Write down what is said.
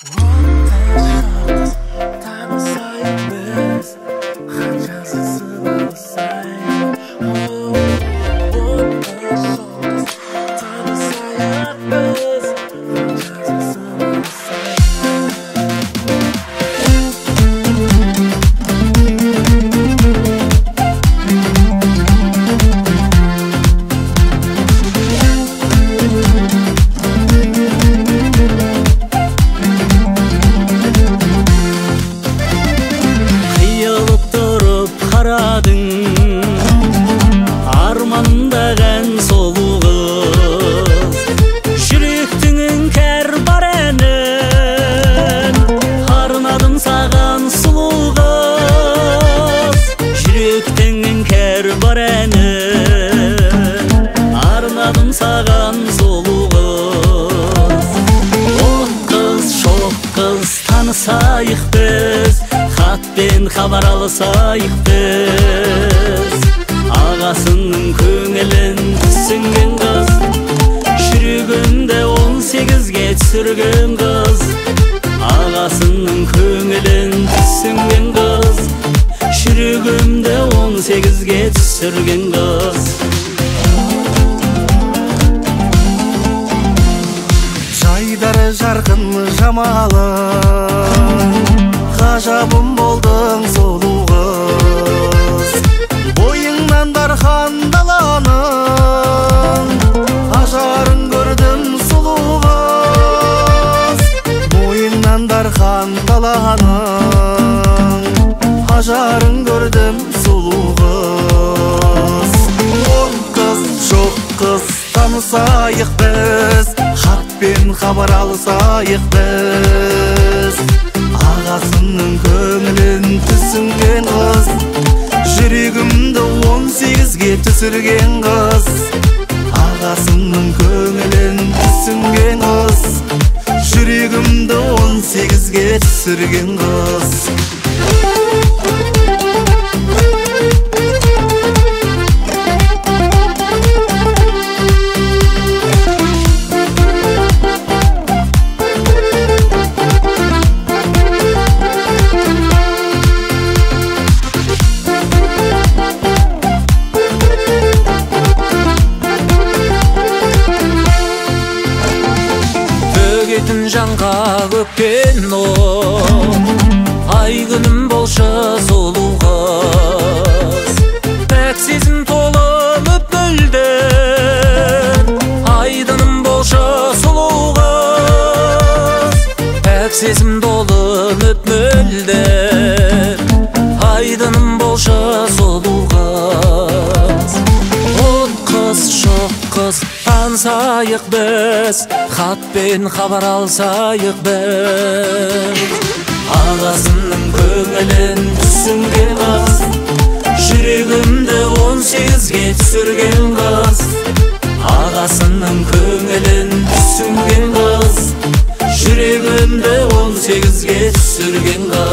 Armandаған сұлу қыз, жүректің іңкәр бар әнін арнадым саған сұлу қыз, жүректің іңкәр бар әнін арнадым саған сұлу қыз. Оқ қыз, шоқ қыз, танысайық біз, хатпен хабар алысайық біз. Ағасының көңілін түсінген қыз, жүрегімді 18-ге түсірген қыз. Ағасының көңілін түсінген қыз, жүрегімді 18-ге түсірген қыз. Жайдары жарқын жамалы, ғажабым болдың сұлу қыз. Бойыңнан дархан даланың ажарын көрдім сұлу қыз. Бойыңнан дархан даланың ажарын көрдім сұлу қыз. Оқ қыз, жоқ қыз, танысайық біз, хатпен хабар алысайық біз. Ағасының көңілін түсінген қыз, жүрегімді 18-ге түсірген қыз. Ағасының көңілін түсінген қыз, жүрегімді 18-ге түсірген қыз. Жанға көккен от, ай күнім болшы сұлу қыз. Пәк сезім толы мөп-мөлдір, айдыным болшы сұлу қыз. Пәк сезім толы мөп-мөлдір, айдыным болшы сұлу қыз. От қыз, шоқ қыз, танысайық біз, хатпен хабар алсайық біз. Ағасының көңілін түсінген қыз, жүрегімді 18-ге түсірген қыз. Ағасының көңілін түсінген қыз, жүрегімді 18-ге түсірген қыз.